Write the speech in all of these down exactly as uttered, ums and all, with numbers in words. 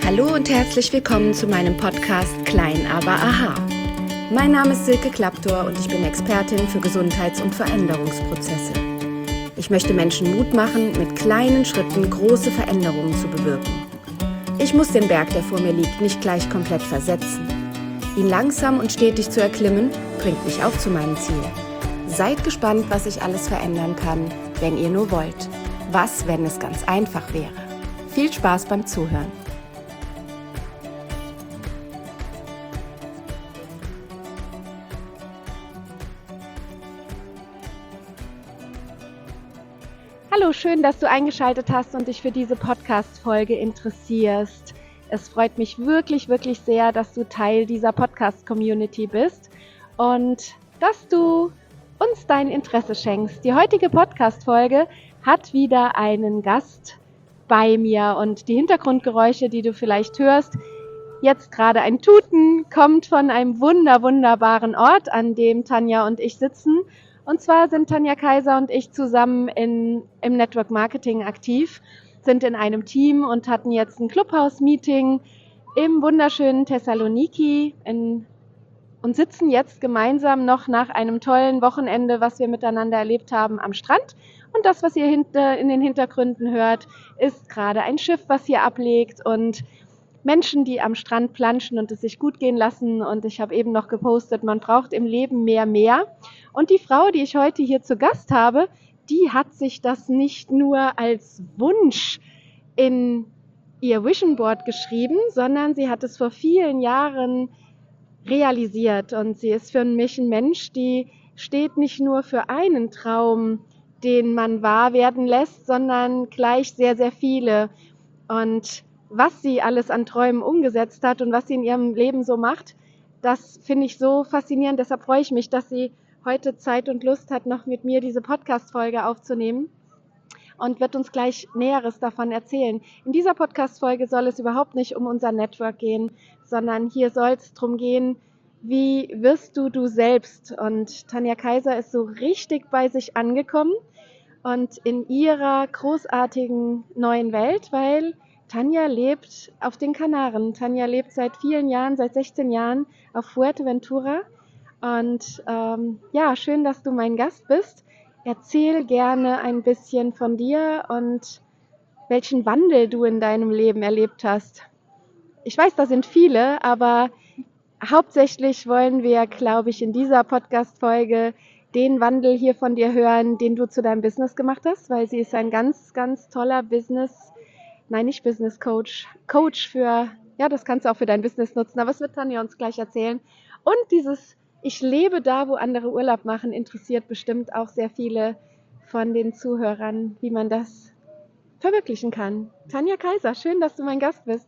Hallo und herzlich willkommen zu meinem Podcast Klein aber Aha. Mein Name ist Silke Klaptor und ich bin Expertin für Gesundheits- und Veränderungsprozesse. Ich möchte Menschen Mut machen, mit kleinen Schritten große Veränderungen zu bewirken. Ich muss den Berg, der vor mir liegt, nicht gleich komplett versetzen. Ihn langsam und stetig zu erklimmen, bringt mich auch zu meinem Ziel. Seid gespannt, was ich alles verändern kann, wenn ihr nur wollt. Was, wenn es ganz einfach wäre? Viel Spaß beim Zuhören. Hallo, schön, dass du eingeschaltet hast und dich für diese Podcast-Folge interessierst. Es freut mich wirklich, wirklich sehr, dass du Teil dieser Podcast-Community bist und dass du uns dein Interesse schenkst. Die heutige Podcast-Folge hat wieder einen Gast bei mir und die Hintergrundgeräusche, die du vielleicht hörst, jetzt gerade ein Tuten, kommt von einem wunder, wunderbaren Ort, an dem Tanja und ich sitzen. Und zwar sind Tanja Kaiser und ich zusammen in, im Network Marketing aktiv, sind in einem Team und hatten jetzt ein Clubhouse-Meeting im wunderschönen Thessaloniki in, und sitzen jetzt gemeinsam noch nach einem tollen Wochenende, was wir miteinander erlebt haben, am Strand. Und das, was ihr hinter, in den Hintergründen hört, ist gerade ein Schiff, was hier ablegt und Menschen, die am Strand planschen und es sich gut gehen lassen. Und ich habe eben noch gepostet, man braucht im Leben mehr, mehr. Und die Frau, die ich heute hier zu Gast habe, die hat sich das nicht nur als Wunsch in ihr Vision Board geschrieben, sondern sie hat es vor vielen Jahren realisiert. Und sie ist für mich ein Mensch, die steht nicht nur für einen Traum, den man wahr werden lässt, sondern gleich sehr, sehr viele. Und was sie alles an Träumen umgesetzt hat und was sie in ihrem Leben so macht, das finde ich so faszinierend. Deshalb freue ich mich, dass sie heute Zeit und Lust hat, noch mit mir diese Podcast-Folge aufzunehmen und wird uns gleich Näheres davon erzählen. In dieser Podcast-Folge soll es überhaupt nicht um unser Network gehen, sondern hier soll es darum gehen, wie wirst du du selbst? Und Tanja Kaiser ist so richtig bei sich angekommen und in ihrer großartigen neuen Welt, weil Tanja lebt auf den Kanaren. Tanja lebt seit vielen Jahren, seit sechzehn Jahren auf Fuerteventura. Und ähm, ja, schön, dass du mein Gast bist. Erzähl gerne ein bisschen von dir und welchen Wandel du in deinem Leben erlebt hast. Ich weiß, da sind viele, aber hauptsächlich wollen wir, glaube ich, in dieser Podcast-Folge den Wandel hier von dir hören, den du zu deinem Business gemacht hast, weil sie ist ein ganz, ganz toller Business, nein, nicht Business Coach, Coach für, ja, das kannst du auch für dein Business nutzen, aber es wird Tanja uns gleich erzählen. Und dieses Ich lebe da, wo andere Urlaub machen, interessiert bestimmt auch sehr viele von den Zuhörern, wie man das verwirklichen kann. Tanja Kaiser, schön, dass du mein Gast bist.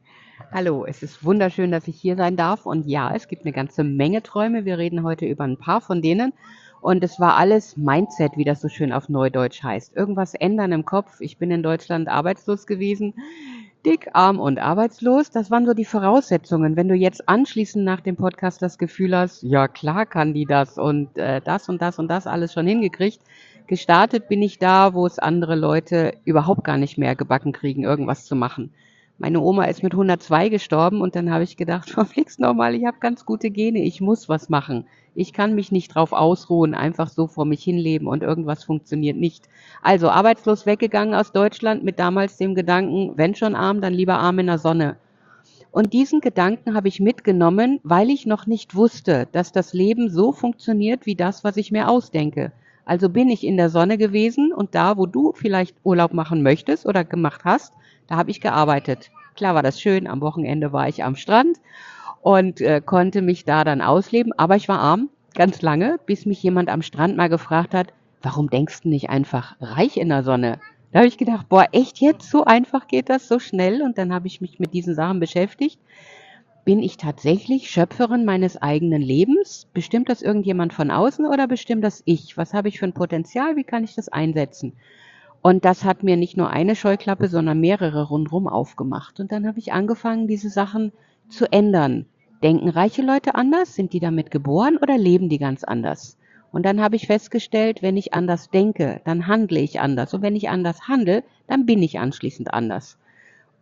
Hallo, es ist wunderschön, dass ich hier sein darf und ja, es gibt eine ganze Menge Träume. Wir reden heute über ein paar von denen und es war alles Mindset, wie das so schön auf Neudeutsch heißt. Irgendwas ändern im Kopf. Ich bin in Deutschland arbeitslos gewesen, dick, arm und arbeitslos. Das waren so die Voraussetzungen. Wenn du jetzt anschließend nach dem Podcast das Gefühl hast, ja klar kann die das und äh, das und das und das alles schon hingekriegt, gestartet bin ich da, wo es andere Leute überhaupt gar nicht mehr gebacken kriegen, irgendwas zu machen. Meine Oma ist mit hundertzwei gestorben und dann habe ich gedacht, verflixt nochmal, ich habe ganz gute Gene, ich muss was machen. Ich kann mich nicht drauf ausruhen, einfach so vor mich hinleben und irgendwas funktioniert nicht. Also arbeitslos weggegangen aus Deutschland mit damals dem Gedanken, wenn schon arm, dann lieber arm in der Sonne. Und diesen Gedanken habe ich mitgenommen, weil ich noch nicht wusste, dass das Leben so funktioniert wie das, was ich mir ausdenke. Also bin ich in der Sonne gewesen und da, wo du vielleicht Urlaub machen möchtest oder gemacht hast, da habe ich gearbeitet. Klar war das schön, am Wochenende war ich am Strand und äh, konnte mich da dann ausleben, aber ich war arm, ganz lange, bis mich jemand am Strand mal gefragt hat, warum denkst du nicht einfach reich in der Sonne? Da habe ich gedacht, boah, echt jetzt? So einfach geht das, so schnell? Und dann habe ich mich mit diesen Sachen beschäftigt. Bin ich tatsächlich Schöpferin meines eigenen Lebens? Bestimmt das irgendjemand von außen oder bestimmt das ich? Was habe ich für ein Potenzial? Wie kann ich das einsetzen? Und das hat mir nicht nur eine Scheuklappe, sondern mehrere rundherum aufgemacht. Und dann habe ich angefangen, diese Sachen zu ändern. Denken reiche Leute anders? Sind die damit geboren oder leben die ganz anders? Und dann habe ich festgestellt, wenn ich anders denke, dann handle ich anders. Und wenn ich anders handle, dann bin ich anschließend anders.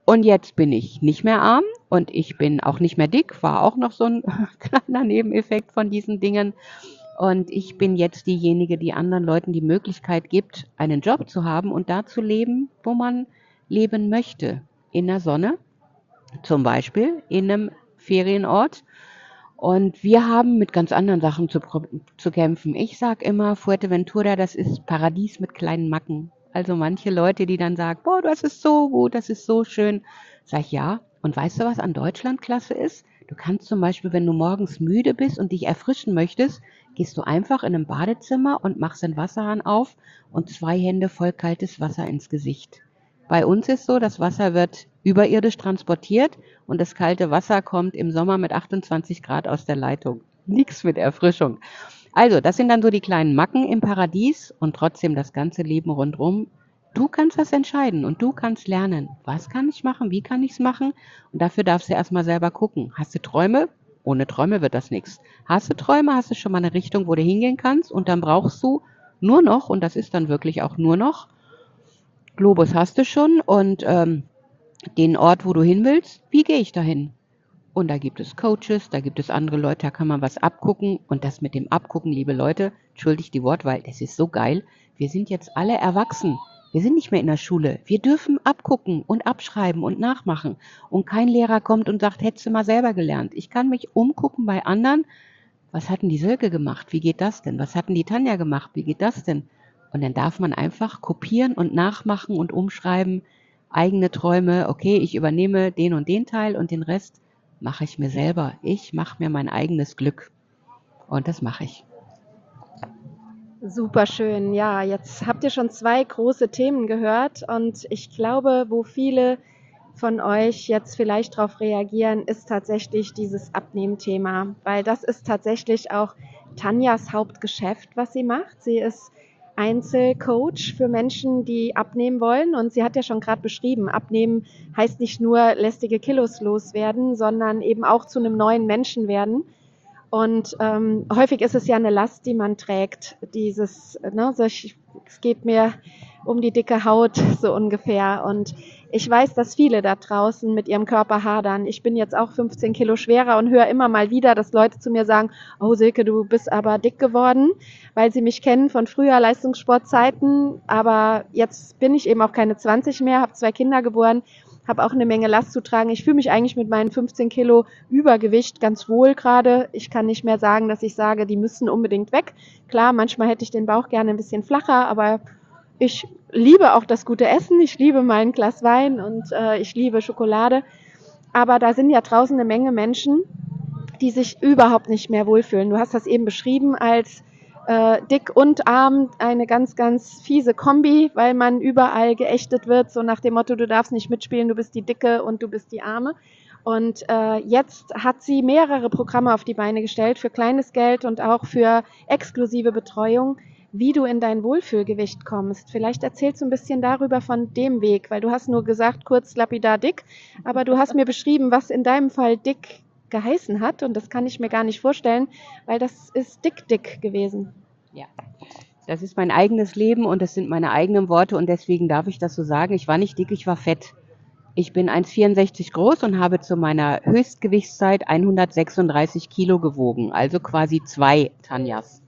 Und jetzt bin ich nicht mehr arm und ich bin auch nicht mehr dick, war auch noch so ein kleiner Nebeneffekt von diesen Dingen. Und ich bin jetzt diejenige, die anderen Leuten die Möglichkeit gibt, einen Job zu haben und da zu leben, wo man leben möchte. In der Sonne, zum Beispiel, in einem Ferienort. Und wir haben mit ganz anderen Sachen zu, zu kämpfen. Ich sage immer, Fuerteventura, das ist Paradies mit kleinen Macken. Also manche Leute, die dann sagen, boah, das ist so gut, das ist so schön. Sag ich, ja. Und weißt du, was an Deutschland klasse ist? Du kannst zum Beispiel, wenn du morgens müde bist und dich erfrischen möchtest, gehst du einfach in ein Badezimmer und machst den Wasserhahn auf und zwei Hände voll kaltes Wasser ins Gesicht. Bei uns ist so, das Wasser wird überirdisch transportiert und das kalte Wasser kommt im Sommer mit achtundzwanzig Grad aus der Leitung. Nix mit Erfrischung. Also, das sind dann so die kleinen Macken im Paradies und trotzdem das ganze Leben rundherum. Du kannst das entscheiden und du kannst lernen. Was kann ich machen? Wie kann ich es machen? Und dafür darfst du erstmal selber gucken. Hast du Träume? Ohne Träume wird das nichts. Hast du Träume? Hast du schon mal eine Richtung, wo du hingehen kannst? Und dann brauchst du nur noch, und das ist dann wirklich auch nur noch, Globus hast du schon und ähm, den Ort, wo du hin willst, wie gehe ich dahin? Und da gibt es Coaches, da gibt es andere Leute, da kann man was abgucken. Und das mit dem Abgucken, liebe Leute, entschuldigt die Wortwahl, das ist so geil. Wir sind jetzt alle erwachsen. Wir sind nicht mehr in der Schule. Wir dürfen abgucken und abschreiben und nachmachen. Und kein Lehrer kommt und sagt, hättest du mal selber gelernt. Ich kann mich umgucken bei anderen. Was hatten die Silke gemacht? Wie geht das denn? Was hatten die Tanja gemacht? Wie geht das denn? Und dann darf man einfach kopieren und nachmachen und umschreiben. Eigene Träume. Okay, ich übernehme den und den Teil und den Rest mache ich mir selber. Ich mache mir mein eigenes Glück. Und das mache ich. Super schön. Ja, jetzt habt ihr schon zwei große Themen gehört und ich glaube, wo viele von euch jetzt vielleicht darauf reagieren, ist tatsächlich dieses Abnehmthema, weil das ist tatsächlich auch Tanjas Hauptgeschäft, was sie macht. Sie ist Einzelcoach für Menschen, die abnehmen wollen und sie hat ja schon gerade beschrieben, abnehmen heißt nicht nur lästige Kilos loswerden, sondern eben auch zu einem neuen Menschen werden. Und ähm, häufig ist es ja eine Last, die man trägt. Dieses, ne, so ich, es geht mir um die dicke Haut so ungefähr. Und ich weiß, dass viele da draußen mit ihrem Körper hadern. Ich bin jetzt auch fünfzehn Kilo schwerer und höre immer mal wieder, dass Leute zu mir sagen, oh Silke, du bist aber dick geworden, weil sie mich kennen von früher Leistungssportzeiten. Aber jetzt bin ich eben auch keine zwanzig mehr, habe zwei Kinder geboren, habe auch eine Menge Last zu tragen. Ich fühle mich eigentlich mit meinen fünfzehn Kilo Übergewicht ganz wohl gerade. Ich kann nicht mehr sagen, dass ich sage, die müssen unbedingt weg. Klar, manchmal hätte ich den Bauch gerne ein bisschen flacher, aber ich liebe auch das gute Essen. Ich liebe mein Glas Wein und äh, ich liebe Schokolade. Aber da sind ja draußen eine Menge Menschen, die sich überhaupt nicht mehr wohlfühlen. Du hast das eben beschrieben als äh, dick und arm, eine ganz, ganz fiese Kombi, weil man überall geächtet wird, so nach dem Motto, du darfst nicht mitspielen, du bist die Dicke und du bist die Arme. Und äh, jetzt hat sie mehrere Programme auf die Beine gestellt für kleines Geld und auch für exklusive Betreuung, wie du in dein Wohlfühlgewicht kommst. Vielleicht erzählst du ein bisschen darüber von dem Weg, weil du hast nur gesagt, kurz lapidar dick, aber du hast mir beschrieben, was in deinem Fall dick geheißen hat und das kann ich mir gar nicht vorstellen, weil das ist dick, dick gewesen. Ja, das ist mein eigenes Leben und das sind meine eigenen Worte und deswegen darf ich das so sagen. Ich war nicht dick, ich war fett. Ich bin eins Komma vierundsechzig groß und habe zu meiner Höchstgewichtszeit hundertsechsunddreißig Kilo gewogen, also quasi zwei Tanjas.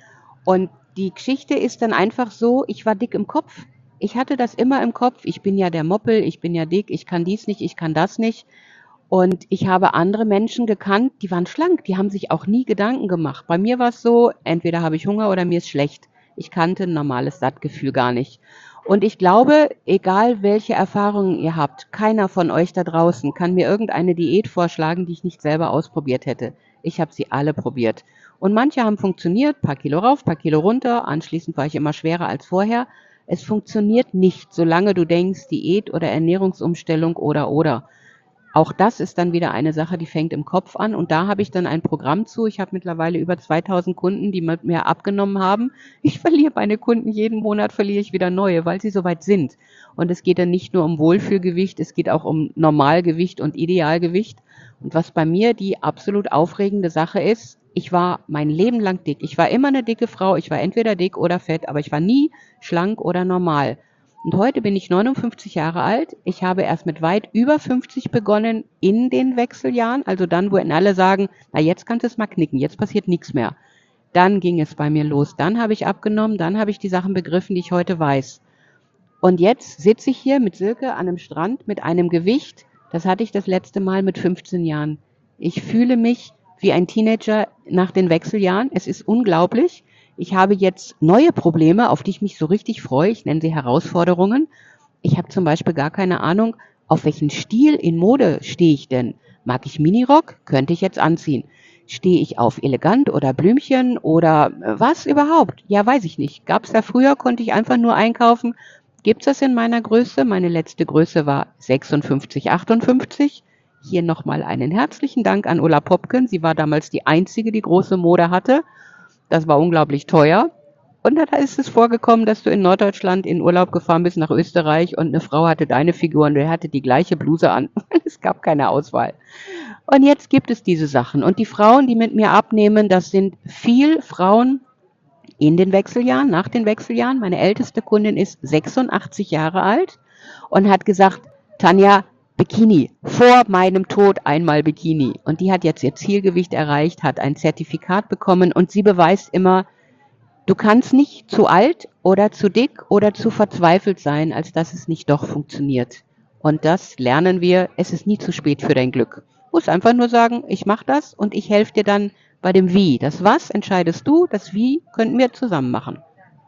Und die Geschichte ist dann einfach so, ich war dick im Kopf. Ich hatte das immer im Kopf. Ich bin ja der Moppel, ich bin ja dick, ich kann dies nicht, ich kann das nicht. Und ich habe andere Menschen gekannt, die waren schlank, die haben sich auch nie Gedanken gemacht. Bei mir war es so, entweder habe ich Hunger oder mir ist schlecht. Ich kannte ein normales Sattgefühl gar nicht. Und ich glaube, egal welche Erfahrungen ihr habt, keiner von euch da draußen kann mir irgendeine Diät vorschlagen, die ich nicht selber ausprobiert hätte. Ich habe sie alle probiert. Und manche haben funktioniert, paar Kilo rauf, paar Kilo runter, anschließend war ich immer schwerer als vorher. Es funktioniert nicht, solange du denkst, Diät oder Ernährungsumstellung oder oder. Auch das ist dann wieder eine Sache, die fängt im Kopf an und da habe ich dann ein Programm zu. Ich habe mittlerweile über zweitausend Kunden, die mit mir abgenommen haben. Ich verliere meine Kunden, jeden Monat verliere ich wieder neue, weil sie soweit sind. Und es geht dann nicht nur um Wohlfühlgewicht, es geht auch um Normalgewicht und Idealgewicht. Und was bei mir die absolut aufregende Sache ist, ich war mein Leben lang dick. Ich war immer eine dicke Frau, ich war entweder dick oder fett, aber ich war nie schlank oder normal. Und heute bin ich neunundfünfzig Jahre alt. Ich habe erst mit weit über fünfzig begonnen in den Wechseljahren. Also dann, wo alle sagen, na jetzt kannst du es mal knicken, jetzt passiert nichts mehr. Dann ging es bei mir los. Dann habe ich abgenommen, dann habe ich die Sachen begriffen, die ich heute weiß. Und jetzt sitze ich hier mit Silke an einem Strand mit einem Gewicht, das hatte ich das letzte Mal mit fünfzehn Jahren. Ich fühle mich wie ein Teenager nach den Wechseljahren. Es ist unglaublich. Ich habe jetzt neue Probleme, auf die ich mich so richtig freue. Ich nenne sie Herausforderungen. Ich habe zum Beispiel gar keine Ahnung, auf welchen Stil in Mode stehe ich denn. Mag ich Minirock? Könnte ich jetzt anziehen. Stehe ich auf elegant oder Blümchen oder was überhaupt? Ja, weiß ich nicht. Gab es da früher, konnte ich einfach nur einkaufen. Gibt es das in meiner Größe? Meine letzte Größe war sechsundfünfzig, achtundfünfzig. Hier nochmal einen herzlichen Dank an Ulla Popken. Sie war damals die Einzige, die große Mode hatte. Das war unglaublich teuer. Und da ist es vorgekommen, dass du in Norddeutschland in Urlaub gefahren bist nach Österreich und eine Frau hatte deine Figur und der hatte die gleiche Bluse an. Es gab keine Auswahl. Und jetzt gibt es diese Sachen. Und die Frauen, die mit mir abnehmen, das sind viel Frauen in den Wechseljahren, nach den Wechseljahren. Meine älteste Kundin ist sechsundachtzig Jahre alt und hat gesagt, Tanja, Bikini, vor meinem Tod einmal Bikini. Und die hat jetzt ihr Zielgewicht erreicht, hat ein Zertifikat bekommen und sie beweist immer, du kannst nicht zu alt oder zu dick oder zu verzweifelt sein, als dass es nicht doch funktioniert. Und das lernen wir, es ist nie zu spät für dein Glück. Du musst einfach nur sagen, ich mache das und ich helfe dir dann bei dem Wie. Das Was entscheidest du, das Wie könnten wir zusammen machen.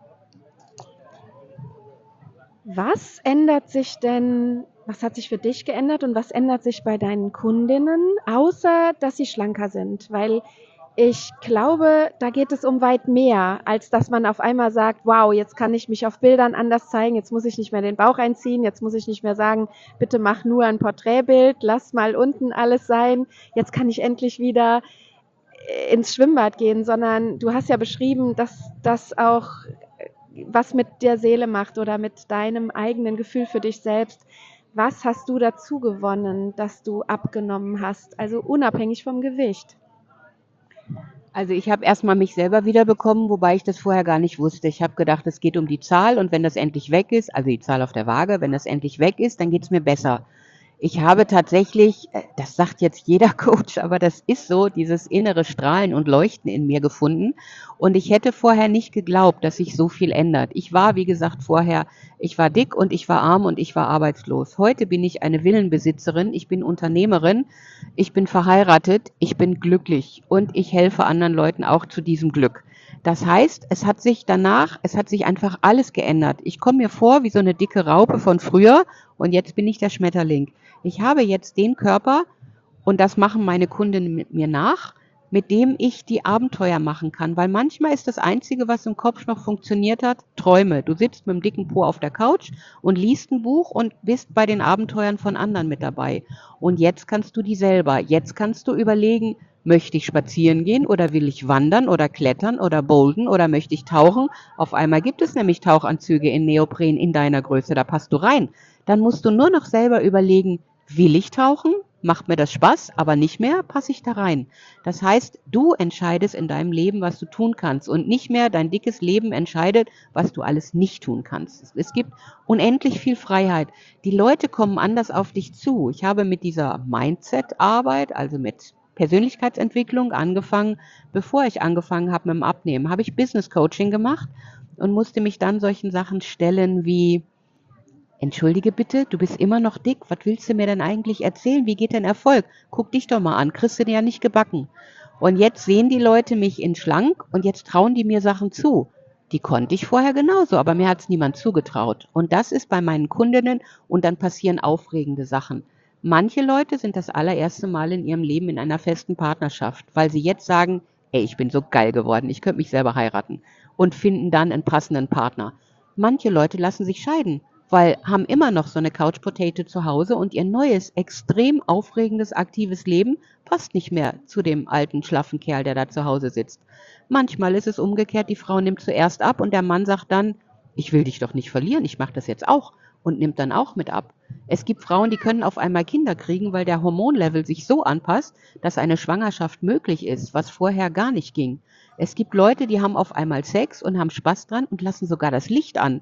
Was ändert sich denn, was hat sich für dich geändert und was ändert sich bei deinen Kundinnen, außer dass sie schlanker sind? Weil ich glaube, da geht es um weit mehr, als dass man auf einmal sagt, wow, jetzt kann ich mich auf Bildern anders zeigen, jetzt muss ich nicht mehr den Bauch einziehen, jetzt muss ich nicht mehr sagen, bitte mach nur ein Porträtbild, lass mal unten alles sein, jetzt kann ich endlich wieder ins Schwimmbad gehen, sondern du hast ja beschrieben, dass das auch was mit der Seele macht oder mit deinem eigenen Gefühl für dich selbst. Was hast du dazu gewonnen, dass du abgenommen hast, also unabhängig vom Gewicht? Also ich habe erstmal mich selber wiederbekommen, wobei ich das vorher gar nicht wusste. Ich habe gedacht, es geht um die Zahl und wenn das endlich weg ist, also die Zahl auf der Waage, wenn das endlich weg ist, dann geht es mir besser. Ich habe tatsächlich, das sagt jetzt jeder Coach, aber das ist so, dieses innere Strahlen und Leuchten in mir gefunden. Und ich hätte vorher nicht geglaubt, dass sich so viel ändert. Ich war, wie gesagt, vorher, ich war dick und ich war arm und ich war arbeitslos. Heute bin ich eine Villenbesitzerin, ich bin Unternehmerin, ich bin verheiratet, ich bin glücklich und ich helfe anderen Leuten auch zu diesem Glück. Das heißt, es hat sich danach, es hat sich einfach alles geändert. Ich komme mir vor wie so eine dicke Raupe von früher und jetzt bin ich der Schmetterling. Ich habe jetzt den Körper, und das machen meine Kundinnen mit mir nach, mit dem ich die Abenteuer machen kann. Weil manchmal ist das Einzige, was im Kopf noch funktioniert hat, Träume. Du sitzt mit dem dicken Po auf der Couch und liest ein Buch und bist bei den Abenteuern von anderen mit dabei. Und jetzt kannst du die selber. Jetzt kannst du überlegen, möchte ich spazieren gehen oder will ich wandern oder klettern oder bolden oder möchte ich tauchen? Auf einmal gibt es nämlich Tauchanzüge in Neopren in deiner Größe, da passt du rein. Dann musst du nur noch selber überlegen, will ich tauchen? Macht mir das Spaß, aber nicht mehr, passe ich da rein. Das heißt, du entscheidest in deinem Leben, was du tun kannst und nicht mehr dein dickes Leben entscheidet, was du alles nicht tun kannst. Es gibt unendlich viel Freiheit. Die Leute kommen anders auf dich zu. Ich habe mit dieser Mindset-Arbeit, also mit Persönlichkeitsentwicklung angefangen. Bevor ich angefangen habe mit dem Abnehmen, habe ich Business Coaching gemacht und musste mich dann solchen Sachen stellen wie: Entschuldige bitte, du bist immer noch dick. Was willst du mir denn eigentlich erzählen? Wie geht denn Erfolg? Guck dich doch mal an, kriegst du dir ja nicht gebacken. Und jetzt sehen die Leute mich in schlank und jetzt trauen die mir Sachen zu. Die konnte ich vorher genauso, aber mir hat es niemand zugetraut. Und das ist bei meinen Kundinnen und dann passieren aufregende Sachen. Manche Leute sind das allererste Mal in ihrem Leben in einer festen Partnerschaft, weil sie jetzt sagen, ey, ich bin so geil geworden, ich könnte mich selber heiraten und finden dann einen passenden Partner. Manche Leute lassen sich scheiden, weil haben immer noch so eine Couch Potato zu Hause und ihr neues, extrem aufregendes, aktives Leben passt nicht mehr zu dem alten, schlaffen Kerl, der da zu Hause sitzt. Manchmal ist es umgekehrt, die Frau nimmt zuerst ab und der Mann sagt dann, ich will dich doch nicht verlieren, ich mache das jetzt auch und nimmt dann auch mit ab. Es gibt Frauen, die können auf einmal Kinder kriegen, weil der Hormonlevel sich so anpasst, dass eine Schwangerschaft möglich ist, was vorher gar nicht ging. Es gibt Leute, die haben auf einmal Sex und haben Spaß dran und lassen sogar das Licht an.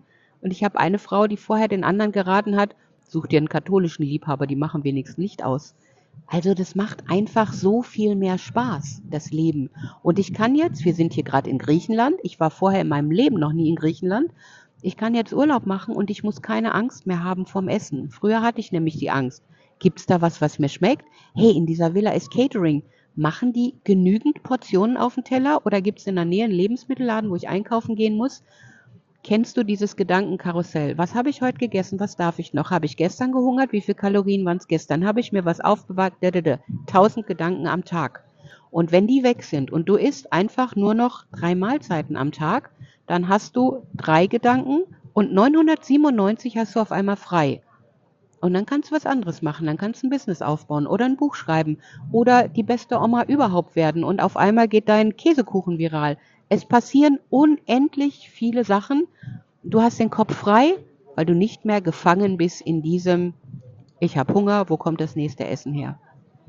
Und ich habe eine Frau, die vorher den anderen geraten hat, such dir einen katholischen Liebhaber, die machen wenigstens Licht aus. Also das macht einfach so viel mehr Spaß, das Leben. Und ich kann jetzt, wir sind hier gerade in Griechenland, ich war vorher in meinem Leben noch nie in Griechenland, ich kann jetzt Urlaub machen und ich muss keine Angst mehr haben vorm Essen. Früher hatte ich nämlich die Angst. Gibt es da was, was mir schmeckt? Hey, in dieser Villa ist Catering. Machen die genügend Portionen auf den Teller oder gibt es in der Nähe einen Lebensmittelladen, wo ich einkaufen gehen muss? Kennst du dieses Gedankenkarussell? Was habe ich heute gegessen? Was darf ich noch? Habe ich gestern gehungert? Wie viele Kalorien waren es gestern? Habe ich mir was aufbewahrt? Tausend Gedanken am Tag. Und wenn die weg sind und du isst einfach nur noch drei Mahlzeiten am Tag, dann hast du drei Gedanken und neunhundertsiebenundneunzig hast du auf einmal frei. Und dann kannst du was anderes machen. Dann kannst du ein Business aufbauen oder ein Buch schreiben oder die beste Oma überhaupt werden. Und auf einmal geht dein Käsekuchen viral. Es passieren unendlich viele Sachen. Du hast den Kopf frei, weil du nicht mehr gefangen bist in diesem, ich habe Hunger, wo kommt das nächste Essen her?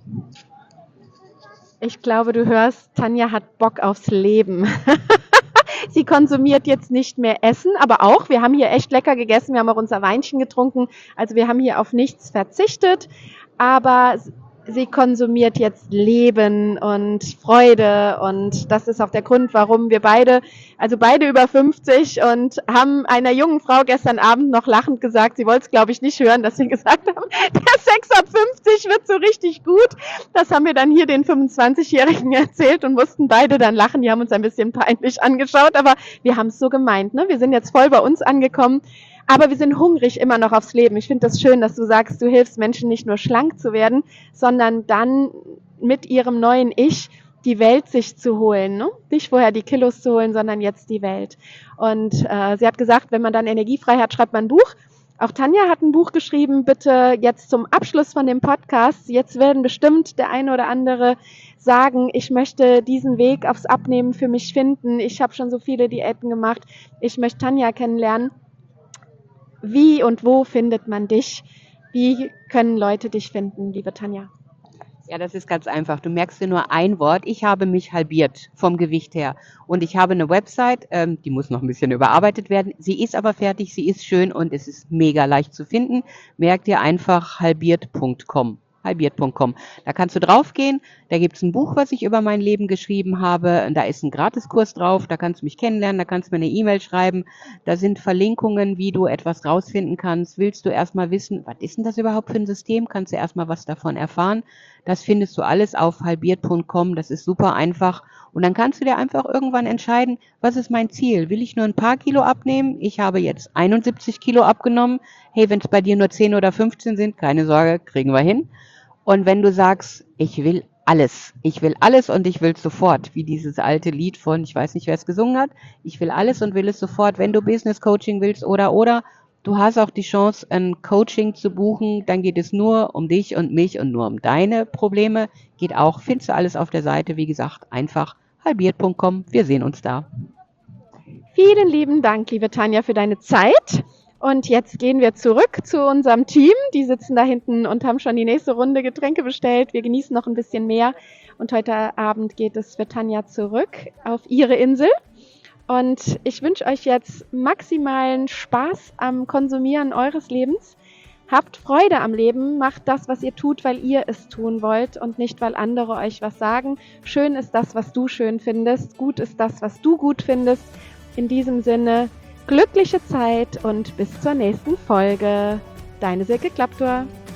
Ich glaube, du hörst, Tanja hat Bock aufs Leben. Sie konsumiert jetzt nicht mehr Essen, aber auch, wir haben hier echt lecker gegessen, wir haben auch unser Weinchen getrunken, also wir haben hier auf nichts verzichtet, aber sie konsumiert jetzt Leben und Freude und das ist auch der Grund, warum wir beide, also beide über fünfzig und haben einer jungen Frau gestern Abend noch lachend gesagt, sie wollte es glaube ich nicht hören, dass wir gesagt haben, der Sex ab fünfzig wird so richtig gut. Das haben wir dann hier den fünfundzwanzigjährigen erzählt und mussten beide dann lachen, die haben uns ein bisschen peinlich angeschaut, aber wir haben es so gemeint, ne? Wir sind jetzt voll bei uns angekommen. Aber wir sind hungrig immer noch aufs Leben. Ich finde das schön, dass du sagst, du hilfst Menschen nicht nur schlank zu werden, sondern dann mit ihrem neuen Ich die Welt sich zu holen. Ne? Nicht vorher die Kilos zu holen, sondern jetzt die Welt. Und äh, sie hat gesagt, wenn man dann Energie frei hat, schreibt man ein Buch. Auch Tanja hat ein Buch geschrieben, bitte jetzt zum Abschluss von dem Podcast. Jetzt werden bestimmt der eine oder andere sagen, ich möchte diesen Weg aufs Abnehmen für mich finden. Ich habe schon so viele Diäten gemacht. Ich möchte Tanja kennenlernen. Wie und wo findet man dich? Wie können Leute dich finden, liebe Tanja? Ja, das ist ganz einfach. Du merkst dir nur ein Wort. Ich habe mich halbiert vom Gewicht her. Und ich habe eine Website, ähm, die muss noch ein bisschen überarbeitet werden. Sie ist aber fertig, sie ist schön und es ist mega leicht zu finden. Merk dir einfach halbiert punkt com. halbiert punkt com. Da kannst du draufgehen, da gibt es ein Buch, was ich über mein Leben geschrieben habe, da ist ein Gratiskurs drauf, da kannst du mich kennenlernen, da kannst du mir eine E-Mail schreiben, da sind Verlinkungen, wie du etwas rausfinden kannst. Willst du erstmal wissen, was ist denn das überhaupt für ein System, kannst du erstmal was davon erfahren. Das findest du alles auf halbiert punkt com, das ist super einfach und dann kannst du dir einfach irgendwann entscheiden, was ist mein Ziel? Will ich nur ein paar Kilo abnehmen? Ich habe jetzt einundsiebzig Kilo abgenommen. Hey, wenn es bei dir nur zehn oder fünfzehn sind, keine Sorge, kriegen wir hin. Und wenn du sagst, ich will alles, ich will alles und ich will es sofort, wie dieses alte Lied von, ich weiß nicht, wer es gesungen hat, ich will alles und will es sofort, wenn du Business Coaching willst oder, oder, du hast auch die Chance, ein Coaching zu buchen, dann geht es nur um dich und mich und nur um deine Probleme, geht auch, findest du alles auf der Seite, wie gesagt, einfach halbiert punkt com, wir sehen uns da. Vielen lieben Dank, liebe Tanja, für deine Zeit. Und jetzt gehen wir zurück zu unserem Team. Die sitzen da hinten und haben schon die nächste Runde Getränke bestellt. Wir genießen noch ein bisschen mehr. Und heute Abend geht es für Tanja zurück auf ihre Insel. Und ich wünsche euch jetzt maximalen Spaß am Konsumieren eures Lebens. Habt Freude am Leben. Macht das, was ihr tut, weil ihr es tun wollt und nicht, weil andere euch was sagen. Schön ist das, was du schön findest. Gut ist das, was du gut findest. In diesem Sinne, glückliche Zeit und bis zur nächsten Folge. Deine Silke Klaptor.